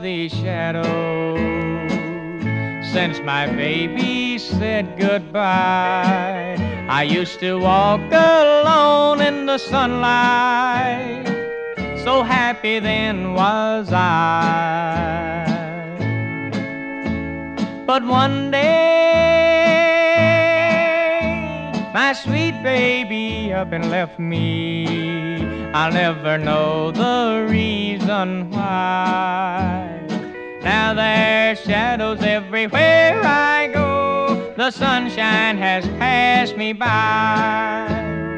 these shadows since my baby said goodbye. I used to walk alone in the sunlight, so happy then was I. But one day my sweet baby up and left me. I'll never know the reason why. Now there's shadows everywhere I go. The sunshine has passed me by.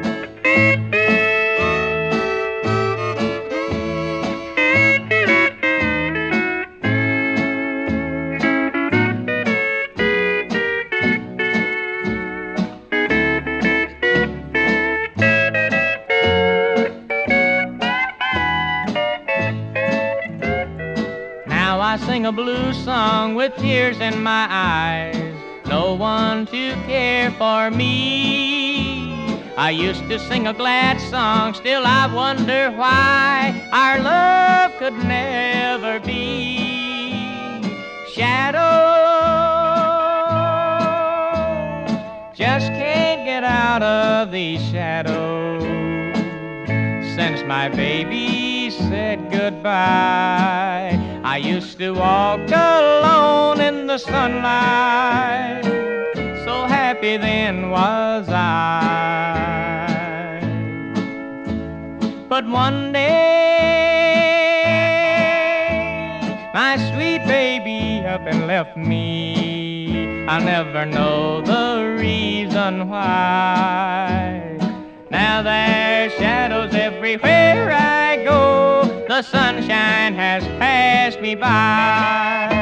Now I sing a blues song with tears in my eyes, no one to care for me. I used to sing a glad song, still I wonder why our love could never be. Shadows, just can't get out of these shadows since my baby said goodbye. I used to walk alone in the sunlight, so happy then was I. But one day my sweet baby up and left me. I'll never know the reason why. Now there's shadows everywhere I go. The sunshine has passed me by.